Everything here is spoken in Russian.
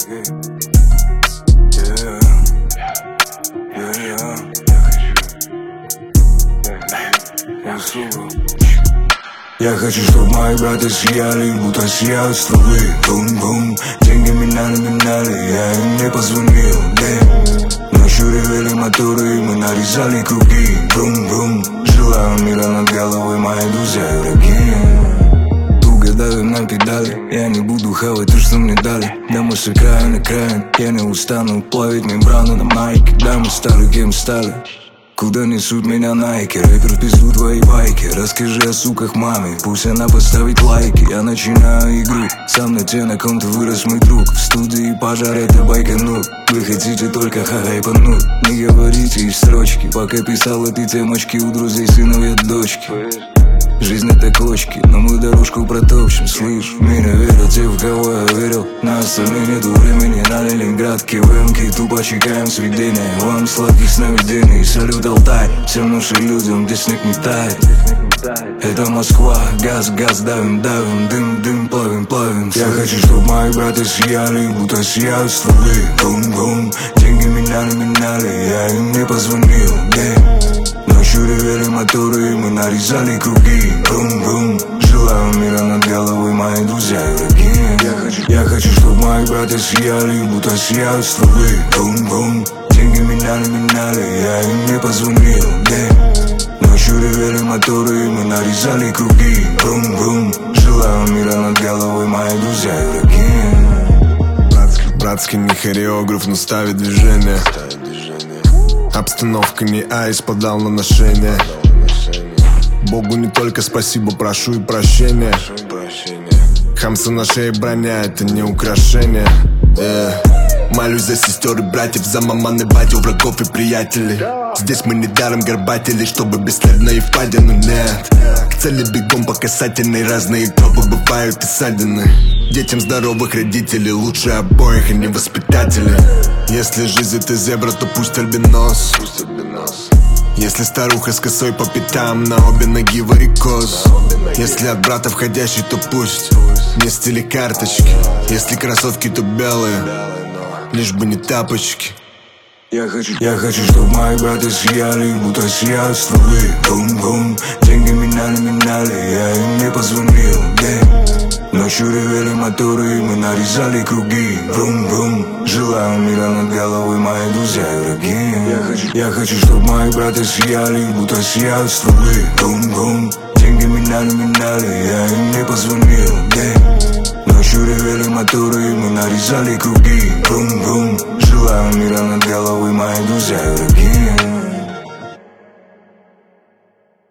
Я хочу, чтоб мои браты сияли, будто сияют стволы. Бум-бум, деньги минали, я им не позвонил, ночью ревели моторы, мы нарезали круги. Бум-бум, желаю мира над головой, мои друзья и враги. Туго давим на педали, я не буду хавать то, что мне дали. Да мы с края на край, я не устану плавить мембрану на майке. Да мы стали, кем стали, куда несут меня найки. Рэпер в пизду твои байки. Расскажи о суках маме, пусть она поставит лайки. Я начинаю игру, сам на те, на ком ты вырос мой друг. В студии пожарят и байканут. Вы хотите только хахайпануть. Не говорите из строчки, пока писал эти темочки, у друзей сыновья дочки. Жизнь это кочки, но мы дорожку протопчем. Слышь, в меня верят те, в кого я верил. На остальных нету времени, на Ленинград КВМки. Тупо чекаем сведения, вам сладких сновидений. Салют Алтай, всем нашим людям, где снег не тает. Это Москва, газ, давим, дым, плавим. Я хочу, чтоб мои браты сияли, будто сияют стволы. Бум-бум, деньги минали, я им не позвонил, ночью ревели моторы, мы нарезали круги. Бум-бум, желаю мира над головой, мои друзья и враги. Я хочу, чтоб мои браты сияли, будто сияют стволы. Бум-бум, деньги минали, я им не позвонил, ночью ревели моторы, мы нарезали круги. Бум-бум, желаю мира над головой, мои друзья и враги. Братский не хореограф, но ставит движение. Обстановка не айс, подал на ношение. Богу не только спасибо, прошу и прощения. Хамса на шее броня, это не украшение. Молюсь за сестер и братьев, за маман и батю, врагов и приятелей. Здесь мы не даром горбатели, чтобы бесследно и впадину нет. К цели бегом по касательной, разные тропы бывают и ссадины. Детям здоровых родителей лучше обоих, а не воспитатели. Если жизнь это зебра, то пусть альбинос. Если старуха с косой по пятам, на обе ноги варикоз. Если от брата входящий, то пусть не стили карточки. Если красотки, то белые, лишь бы не тапочки. Я хочу, чтоб мои браты сияли, будто сияют стволы. Бум-бум, деньги минали, я им не позвонил, ночью ревели моторы, мы нарезали круги. Бум-бум, желаю мира над головой, мои друзья и враги. Я хочу, чтоб мои браты сияли, будто сияют стволы. Бум-бум, деньги минали, я им не позвонил, ночью ревели моторы, мы нарезали круги. Бум-бум, желаю мира над головой, мои друзья и враги.